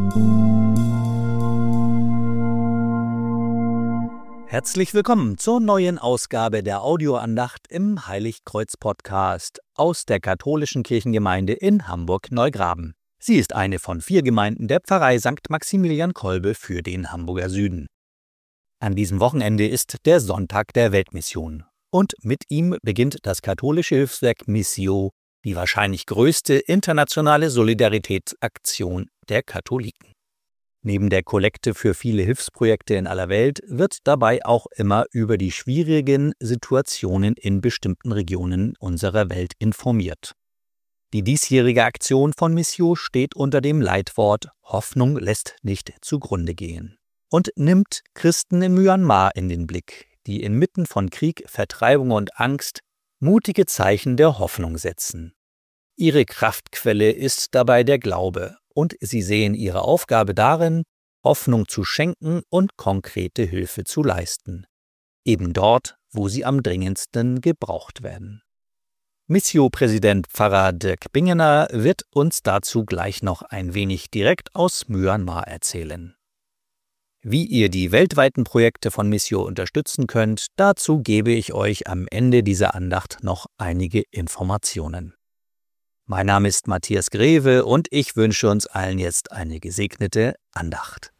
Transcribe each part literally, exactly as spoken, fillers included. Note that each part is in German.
Herzlich willkommen zur neuen Ausgabe der Audioandacht im Heiligkreuz-Podcast aus der katholischen Kirchengemeinde in Hamburg-Neugraben. Sie ist eine von vier Gemeinden der Pfarrei Sankt Maximilian Kolbe für den Hamburger Süden. An diesem Wochenende ist der Sonntag der Weltmission und mit ihm beginnt das katholische Hilfswerk Missio, die wahrscheinlich größte internationale Solidaritätsaktion der Katholiken. Neben der Kollekte für viele Hilfsprojekte in aller Welt wird dabei auch immer über die schwierigen Situationen in bestimmten Regionen unserer Welt informiert. Die diesjährige Aktion von Missio steht unter dem Leitwort „Hoffnung lässt nicht zugrunde gehen“ und nimmt Christen in Myanmar in den Blick, die inmitten von Krieg, Vertreibung und Angst mutige Zeichen der Hoffnung setzen. Ihre Kraftquelle ist dabei der Glaube. Und sie sehen ihre Aufgabe darin, Hoffnung zu schenken und konkrete Hilfe zu leisten. Eben dort, wo sie am dringendsten gebraucht werden. Missio-Präsident Pfarrer Dirk Bingener wird uns dazu gleich noch ein wenig direkt aus Myanmar erzählen. Wie ihr die weltweiten Projekte von Missio unterstützen könnt, dazu gebe ich euch am Ende dieser Andacht noch einige Informationen. Mein Name ist Matthias Greve und ich wünsche uns allen jetzt eine gesegnete Andacht.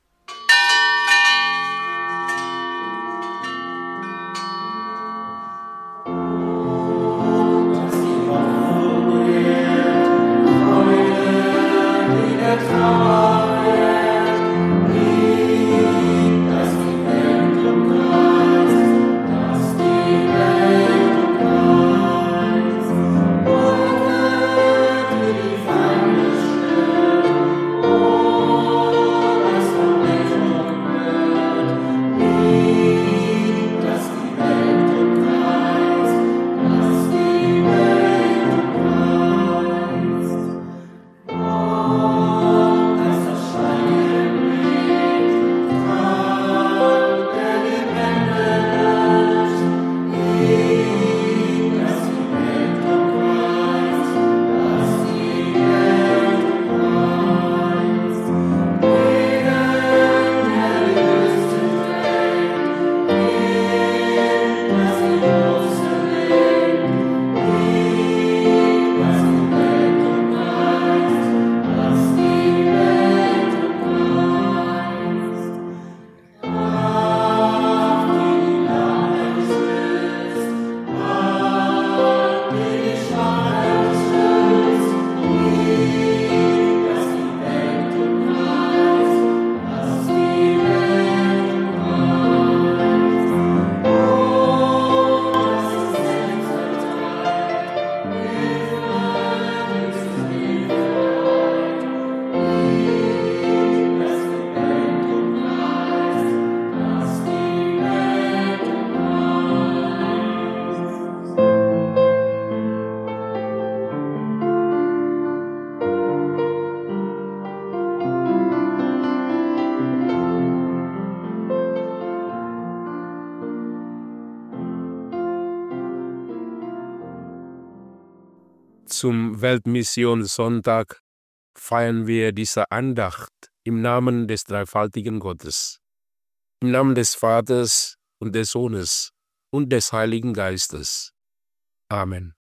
Zum Weltmissionssonntag feiern wir diese Andacht im Namen des dreifaltigen Gottes, im Namen des Vaters und des Sohnes und des Heiligen Geistes. Amen.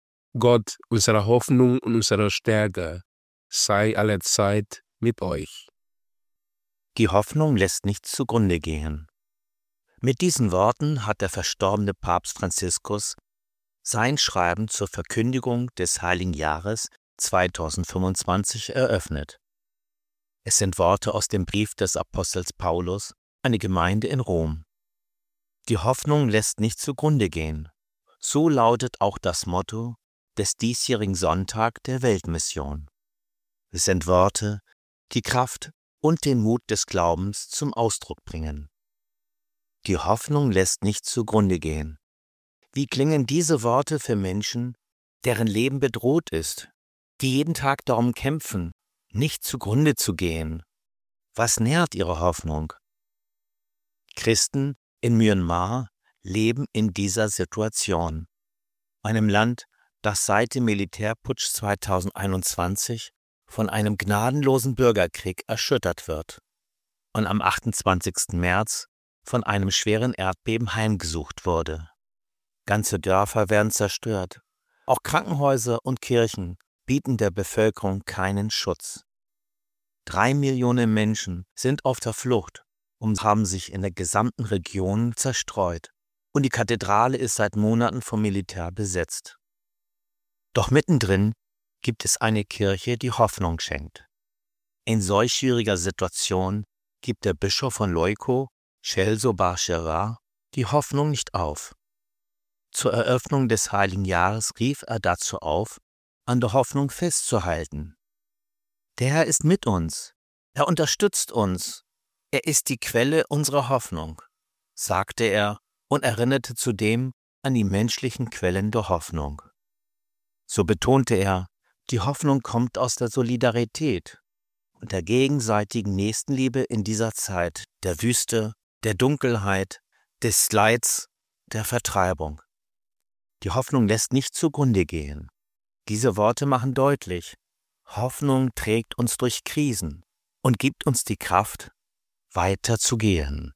Gott, unsere Hoffnung und unsere Stärke, sei allezeit mit euch. Die Hoffnung lässt nichts zugrunde gehen. Mit diesen Worten hat der verstorbene Papst Franziskus sein Schreiben zur Verkündigung des Heiligen Jahres zweitausendfünfundzwanzig eröffnet. Es sind Worte aus dem Brief des Apostels Paulus an die Gemeinde in Rom. Die Hoffnung lässt nicht zugrunde gehen. So lautet auch das Motto des diesjährigen Sonntag der Weltmission. Es sind Worte, die Kraft und den Mut des Glaubens zum Ausdruck bringen. Die Hoffnung lässt nicht zugrunde gehen. Wie klingen diese Worte für Menschen, deren Leben bedroht ist, die jeden Tag darum kämpfen, nicht zugrunde zu gehen? Was nährt ihre Hoffnung? Christen in Myanmar leben in dieser Situation, einem Land, das seit dem Militärputsch zweitausendeinundzwanzig von einem gnadenlosen Bürgerkrieg erschüttert wird und am achtundzwanzigsten März von einem schweren Erdbeben heimgesucht wurde. Ganze Dörfer werden zerstört. Auch Krankenhäuser und Kirchen bieten der Bevölkerung keinen Schutz. Drei Millionen Menschen sind auf der Flucht und haben sich in der gesamten Region zerstreut. Und die Kathedrale ist seit Monaten vom Militär besetzt. Doch mittendrin gibt es eine Kirche, die Hoffnung schenkt. In solch schwieriger Situation gibt der Bischof von Loico, Celso Barcherar, die Hoffnung nicht auf. Zur Eröffnung des Heiligen Jahres rief er dazu auf, an der Hoffnung festzuhalten. Der Herr ist mit uns, er unterstützt uns, er ist die Quelle unserer Hoffnung, sagte er und erinnerte zudem an die menschlichen Quellen der Hoffnung. So betonte er, die Hoffnung kommt aus der Solidarität und der gegenseitigen Nächstenliebe in dieser Zeit der Wüste, der Dunkelheit, des Leids, der Vertreibung. Die Hoffnung lässt nicht zugrunde gehen. Diese Worte machen deutlich, Hoffnung trägt uns durch Krisen und gibt uns die Kraft, weiter zu gehen.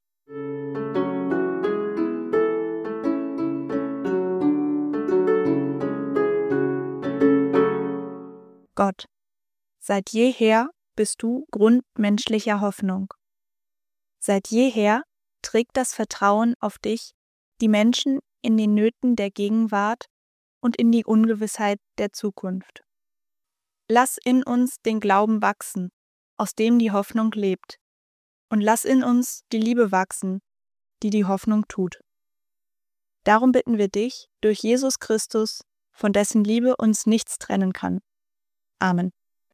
Gott, seit jeher bist du Grund menschlicher Hoffnung. Seit jeher trägt das Vertrauen auf dich die Menschen in den Nöten der Gegenwart und in die Ungewissheit der Zukunft. Lass in uns den Glauben wachsen, aus dem die Hoffnung lebt, und lass in uns die Liebe wachsen, die die Hoffnung tut. Darum bitten wir dich durch Jesus Christus, von dessen Liebe uns nichts trennen kann. Amen.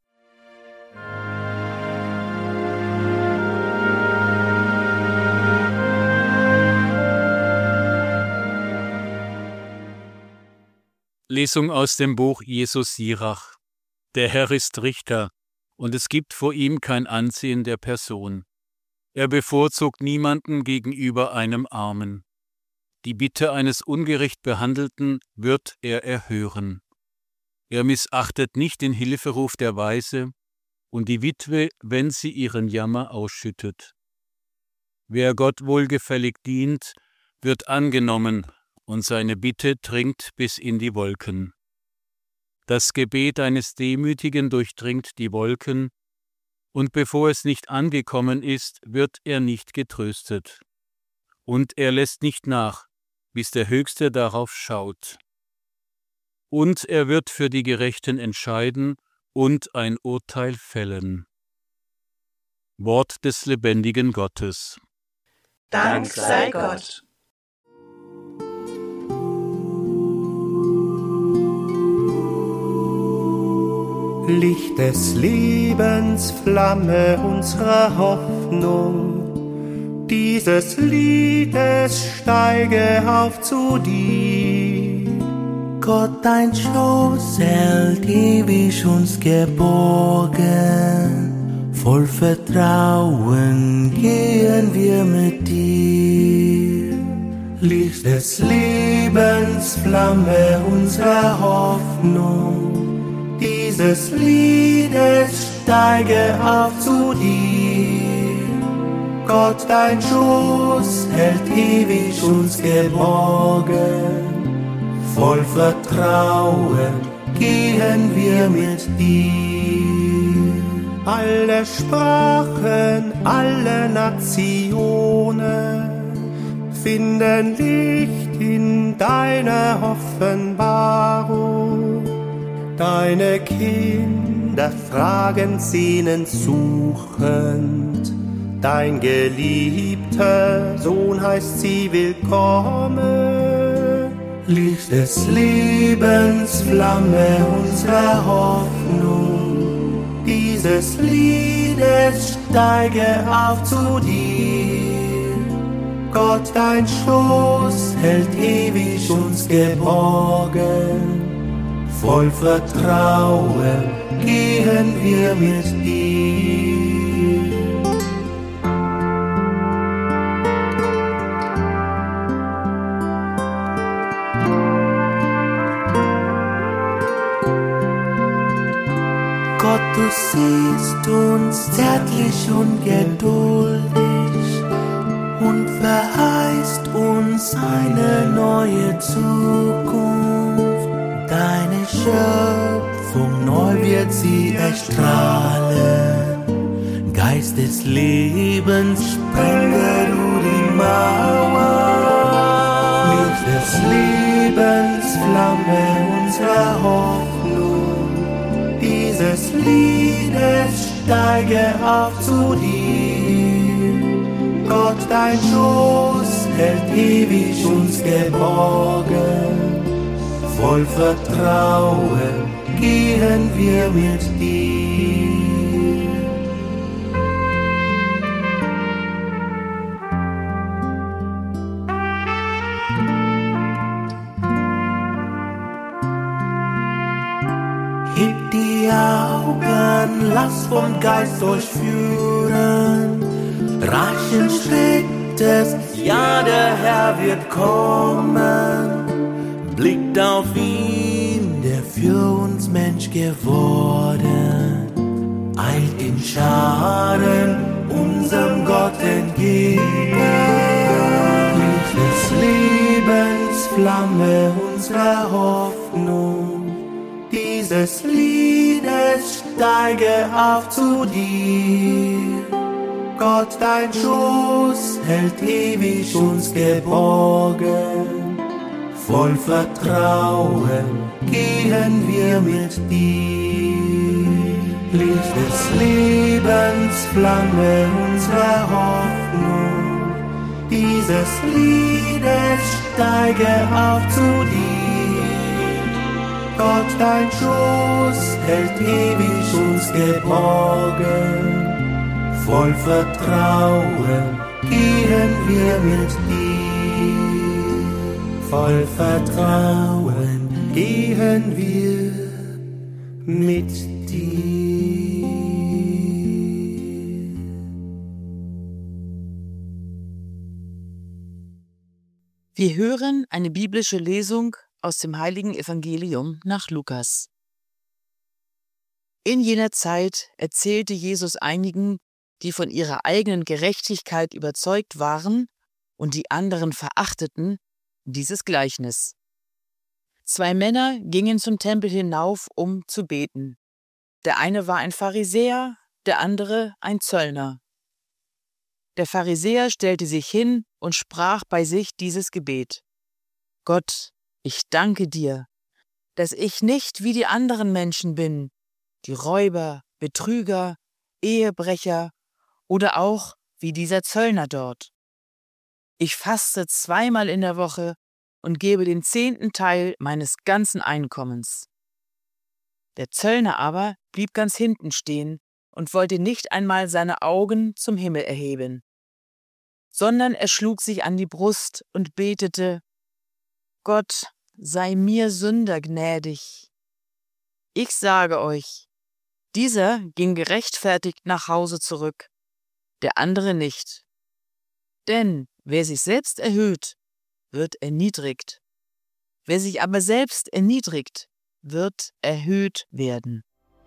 Lesung aus dem Buch Jesus Sirach. Der Herr ist Richter, und es gibt vor ihm kein Ansehen der Person. Er bevorzugt niemanden gegenüber einem Armen. Die Bitte eines ungerecht Behandelten wird er erhören. Er missachtet nicht den Hilferuf der Weise und die Witwe, wenn sie ihren Jammer ausschüttet. Wer Gott wohlgefällig dient, wird angenommen, und seine Bitte dringt bis in die Wolken. Das Gebet eines Demütigen durchdringt die Wolken, und bevor es nicht angekommen ist, wird er nicht getröstet. Und er lässt nicht nach, bis der Höchste darauf schaut. Und er wird für die Gerechten entscheiden und ein Urteil fällen. Wort des lebendigen Gottes. Dank sei Gott. Licht des Lebens, Flamme unserer Hoffnung, dieses Liedes steige auf zu dir. Gott, dein Schoß hält ewig uns geborgen, voll Vertrauen gehen wir mit dir. Licht des Lebens, Flamme unserer Hoffnung, dieses Liedes steige auf zu dir. Gott, dein Schoß hält ewig uns geborgen, voll Vertrauen gehen wir mit dir. Alle Sprachen, alle Nationen finden Licht in deiner Offenbarung. Deine Kinder fragen sehnend suchend, dein geliebter Sohn heißt sie willkommen. Licht des Lebens, Flamme unserer Hoffnung, dieses Liedes steige auf zu dir. Gott, dein Schoß hält ewig uns geborgen, voll Vertrauen gehen wir mit dir. Gott, du gnädig und geduldig und verheißt uns eine neue Zukunft. Deine Schöpfung neu wird sie erstrahlen. Geist des Lebens, sprenge du die Mauer. Licht des Lebens, Flamme unserer Hoffnung. Dieses Liedes steige auf zu dir. Gott, dein Schoß hält ewig uns geborgen. Voll Vertrauen gehen wir mit dir. Heb die Augen, lass vom Geist durchführen. Raschen Schrittes, ja, der Herr wird kommen. Blickt auf ihn, der für uns Mensch geworden, eilt in Scharen unserem Gott entgegen. Licht des Lebens, Flamme unserer Hoffnung, dieses Liedes steige auf zu dir. Gott, dein Schoß hält ewig uns geborgen. Voll Vertrauen gehen wir mit dir. Licht des Lebens, Flamme unserer Hoffnung. Dieses Liedes steige auf zu dir. Gott, dein Schoß hält ewig uns geborgen. Voll Vertrauen gehen wir mit dir. Voll Vertrauen gehen wir mit dir. Wir hören eine biblische Lesung aus dem Heiligen Evangelium nach Lukas. In jener Zeit erzählte Jesus einigen, die von ihrer eigenen Gerechtigkeit überzeugt waren und die anderen verachteten, dieses Gleichnis. Zwei Männer gingen zum Tempel hinauf, um zu beten. Der eine war ein Pharisäer, der andere ein Zöllner. Der Pharisäer stellte sich hin und sprach bei sich dieses Gebet: Gott, ich danke dir, dass ich nicht wie die anderen Menschen bin, die Räuber, Betrüger, Ehebrecher oder auch wie dieser Zöllner dort. Ich faste zweimal in der Woche und gebe den zehnten Teil meines ganzen Einkommens. Der Zöllner aber blieb ganz hinten stehen und wollte nicht einmal seine Augen zum Himmel erheben, sondern er schlug sich an die Brust und betete: Gott, sei mir Sünder gnädig. Ich sage euch, dieser ging gerechtfertigt nach Hause zurück, der andere nicht. Denn wer sich selbst erhöht, wird erniedrigt. Wer sich aber selbst erniedrigt, wird erhöht werden.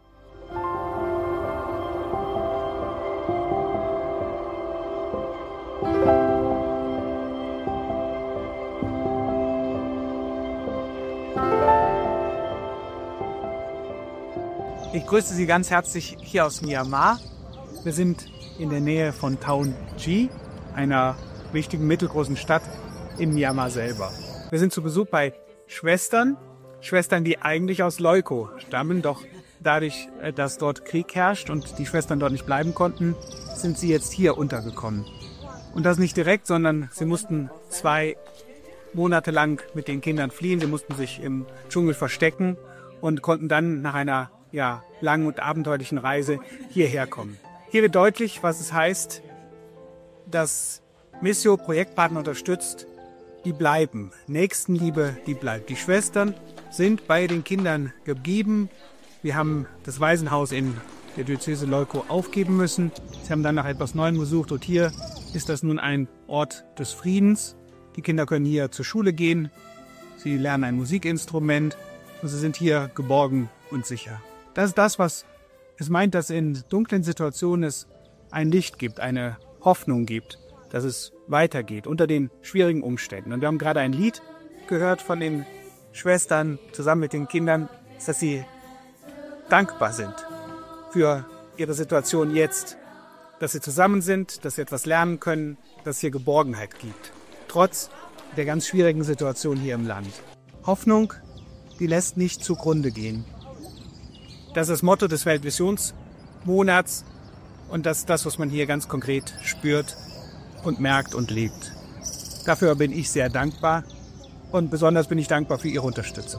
Ich grüße Sie ganz herzlich hier aus Myanmar. Wir sind in der Nähe von Taon Chi, einer wichtigen mittelgroßen Stadt in Myanmar selber. Wir sind zu Besuch bei Schwestern, Schwestern, die eigentlich aus Leuko stammen, doch dadurch, dass dort Krieg herrscht und die Schwestern dort nicht bleiben konnten, sind sie jetzt hier untergekommen. Und das nicht direkt, sondern sie mussten zwei Monate lang mit den Kindern fliehen. Sie mussten sich im Dschungel verstecken und konnten dann nach einer ja, langen und abenteuerlichen Reise hierher kommen. Hier wird deutlich, was es heißt, dass Missio Projektpartner unterstützt, die bleiben. Nächstenliebe, die bleibt. Die Schwestern sind bei den Kindern geblieben. Wir haben das Waisenhaus in der Diözese Leuko aufgeben müssen. Sie haben dann nach etwas Neuem gesucht und hier ist das nun ein Ort des Friedens. Die Kinder können hier zur Schule gehen, sie lernen ein Musikinstrument und sie sind hier geborgen und sicher. Das ist das, was es meint, dass in dunklen Situationen es ein Licht gibt, eine Hoffnung gibt, dass es weitergeht unter den schwierigen Umständen. Und wir haben gerade ein Lied gehört von den Schwestern zusammen mit den Kindern, dass sie dankbar sind für ihre Situation jetzt, dass sie zusammen sind, dass sie etwas lernen können, dass es hier Geborgenheit gibt, trotz der ganz schwierigen Situation hier im Land. Hoffnung, die lässt nicht zugrunde gehen. Das ist das Motto des Weltmissionsmonats und das ist das, was man hier ganz konkret spürt und merkt und lebt. Dafür bin ich sehr dankbar und besonders bin ich dankbar für Ihre Unterstützung.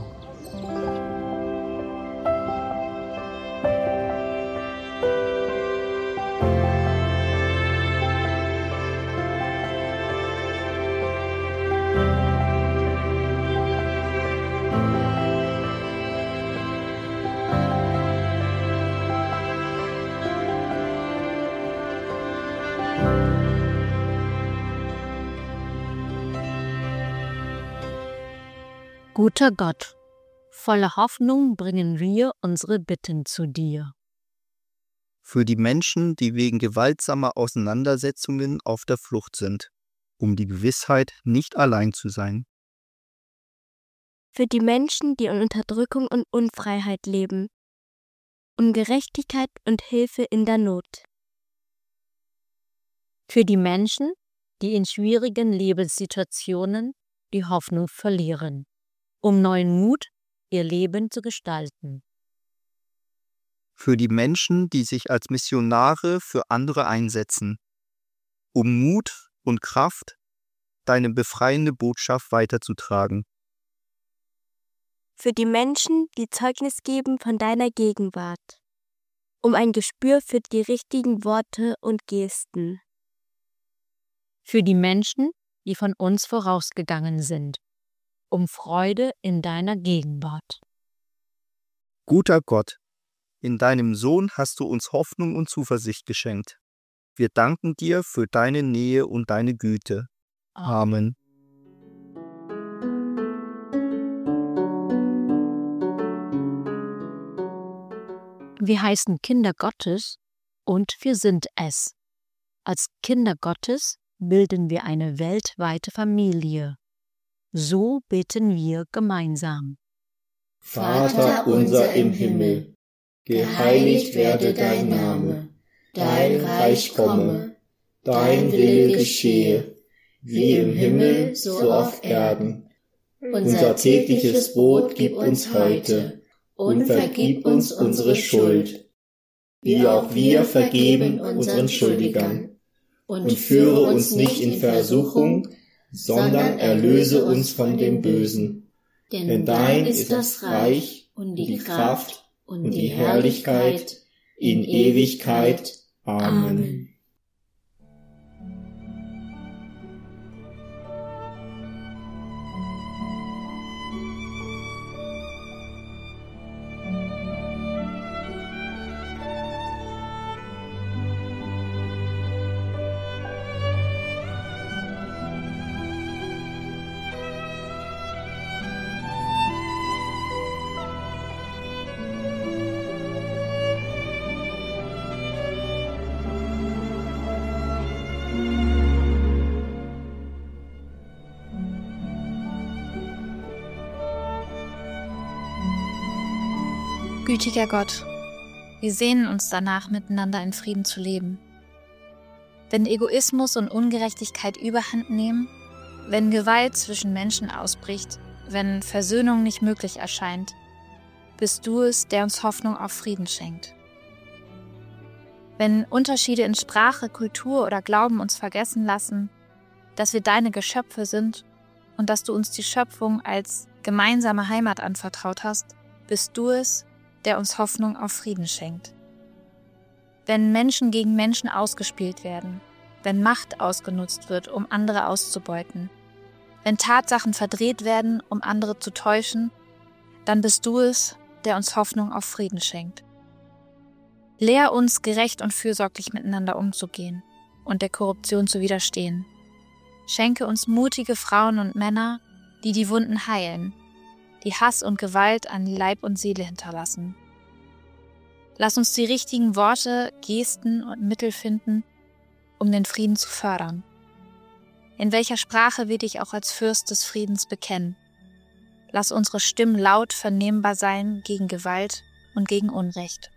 Guter Gott, voller Hoffnung bringen wir unsere Bitten zu dir. Für die Menschen, die wegen gewaltsamer Auseinandersetzungen auf der Flucht sind, um die Gewissheit, nicht allein zu sein. Für die Menschen, die in Unterdrückung und Unfreiheit leben, um Gerechtigkeit und Hilfe in der Not. Für die Menschen, die in schwierigen Lebenssituationen die Hoffnung verlieren, um neuen Mut, ihr Leben zu gestalten. Für die Menschen, die sich als Missionare für andere einsetzen, um Mut und Kraft, deine befreiende Botschaft weiterzutragen. Für die Menschen, die Zeugnis geben von deiner Gegenwart, um ein Gespür für die richtigen Worte und Gesten. Für die Menschen, die von uns vorausgegangen sind, um Freude in deiner Gegenwart. Guter Gott, in deinem Sohn hast du uns Hoffnung und Zuversicht geschenkt. Wir danken dir für deine Nähe und deine Güte. Amen. Wir heißen Kinder Gottes und wir sind es. Als Kinder Gottes bilden wir eine weltweite Familie. So beten wir gemeinsam. Vater unser im Himmel, geheiligt werde dein Name, dein Reich komme, dein Wille geschehe, wie im Himmel, so auf Erden. Unser tägliches Brot gib uns heute und vergib uns unsere Schuld, wie auch wir vergeben unseren Schuldigern. Und führe uns nicht in Versuchung, sondern erlöse uns von dem Bösen. Denn dein ist das Reich und die Kraft und die Herrlichkeit in Ewigkeit. Amen. Gütiger Gott, wir sehnen uns danach, miteinander in Frieden zu leben. Wenn Egoismus und Ungerechtigkeit überhand nehmen, wenn Gewalt zwischen Menschen ausbricht, wenn Versöhnung nicht möglich erscheint, bist du es, der uns Hoffnung auf Frieden schenkt. Wenn Unterschiede in Sprache, Kultur oder Glauben uns vergessen lassen, dass wir deine Geschöpfe sind und dass du uns die Schöpfung als gemeinsame Heimat anvertraut hast, bist du es, der uns Hoffnung auf Frieden schenkt. Wenn Menschen gegen Menschen ausgespielt werden, wenn Macht ausgenutzt wird, um andere auszubeuten, wenn Tatsachen verdreht werden, um andere zu täuschen, dann bist du es, der uns Hoffnung auf Frieden schenkt. Lehr uns, gerecht und fürsorglich miteinander umzugehen und der Korruption zu widerstehen. Schenke uns mutige Frauen und Männer, die die Wunden heilen, die Hass und Gewalt an Leib und Seele hinterlassen. Lass uns die richtigen Worte, Gesten und Mittel finden, um den Frieden zu fördern. In welcher Sprache wir dich auch als Fürst des Friedens bekennen. Lass unsere Stimmen laut vernehmbar sein gegen Gewalt und gegen Unrecht.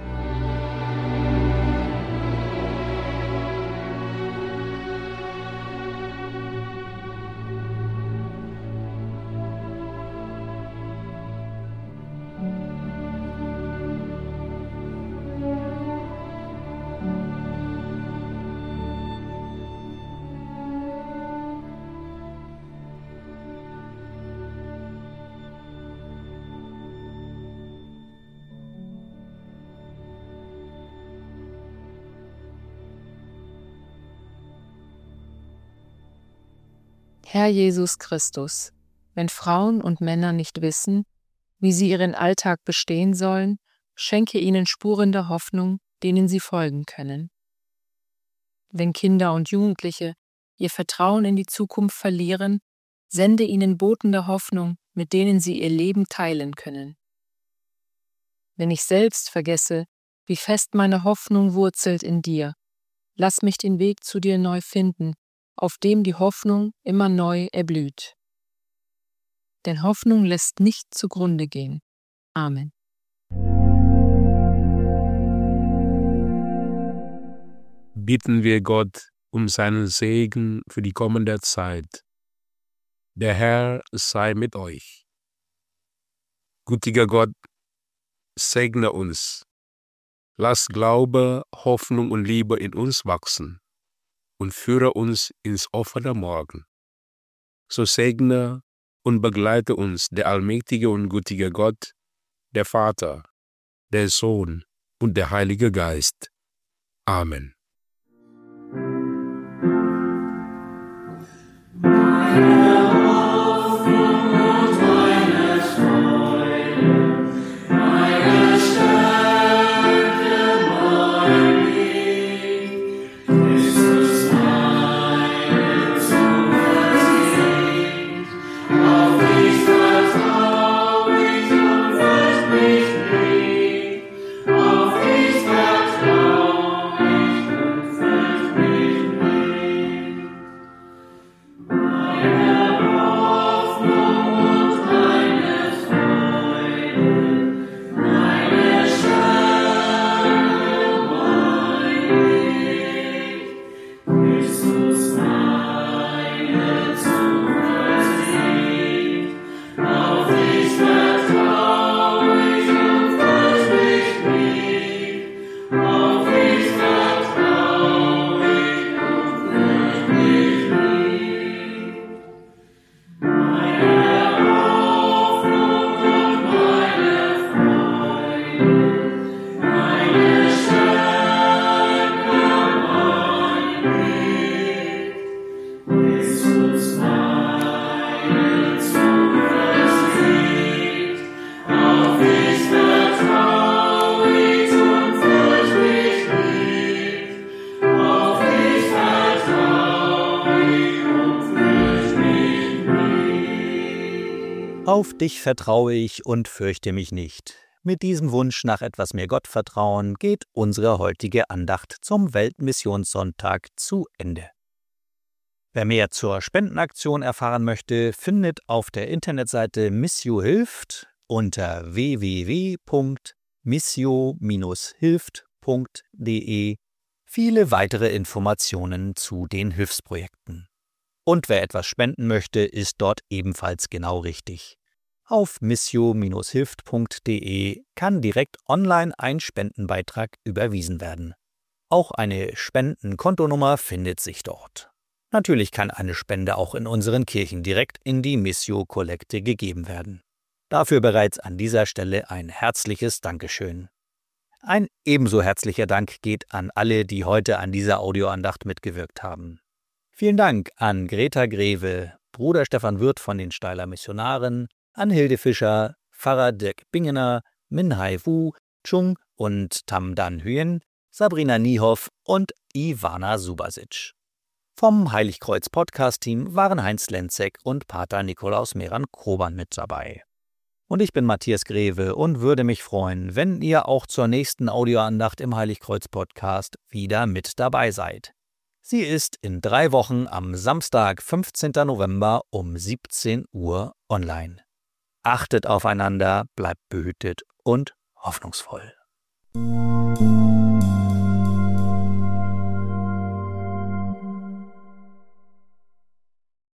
Herr Jesus Christus, wenn Frauen und Männer nicht wissen, wie sie ihren Alltag bestehen sollen, schenke ihnen Spuren der Hoffnung, denen sie folgen können. Wenn Kinder und Jugendliche ihr Vertrauen in die Zukunft verlieren, sende ihnen Boten der Hoffnung, mit denen sie ihr Leben teilen können. Wenn ich selbst vergesse, wie fest meine Hoffnung wurzelt in dir, lass mich den Weg zu dir neu finden, auf dem die Hoffnung immer neu erblüht. Denn Hoffnung lässt nicht zugrunde gehen. Amen. Bitten wir Gott um seinen Segen für die kommende Zeit. Der Herr sei mit euch. Gütiger Gott, segne uns. Lass Glaube, Hoffnung und Liebe in uns wachsen und führe uns ins offene Morgen. So segne und begleite uns der allmächtige und gütige Gott, der Vater, der Sohn und der Heilige Geist. Amen. Auf dich vertraue ich und fürchte mich nicht. Mit diesem Wunsch nach etwas mehr Gottvertrauen geht unsere heutige Andacht zum Weltmissionssonntag zu Ende. Wer mehr zur Spendenaktion erfahren möchte, findet auf der Internetseite Missio hilft unter w w w punkt missio Bindestrich hilft punkt de viele weitere Informationen zu den Hilfsprojekten. Und wer etwas spenden möchte, ist dort ebenfalls genau richtig. Auf missio Bindestrich hilft punkt de kann direkt online ein Spendenbeitrag überwiesen werden. Auch eine Spendenkontonummer findet sich dort. Natürlich kann eine Spende auch in unseren Kirchen direkt in die Missio-Kollekte gegeben werden. Dafür bereits an dieser Stelle ein herzliches Dankeschön. Ein ebenso herzlicher Dank geht an alle, die heute an dieser Audioandacht mitgewirkt haben. Vielen Dank an Greta Greve, Bruder Stefan Wirth von den Steiler Missionaren, an Hilde Fischer, Pfarrer Dirk Bingener, Min Hai Wu, Chung und Tam Dan Huyen, Sabrina Niehoff und Ivana Subasic. Vom Heiligkreuz-Podcast-Team waren Heinz Lenzek und Pater Nikolaus Meran-Kroban mit dabei. Und ich bin Matthias Greve und würde mich freuen, wenn ihr auch zur nächsten Audioandacht im Heiligkreuz-Podcast wieder mit dabei seid. Sie ist in drei Wochen am Samstag, fünfzehnten November um siebzehn Uhr online. Achtet aufeinander, bleibt behütet und hoffnungsvoll.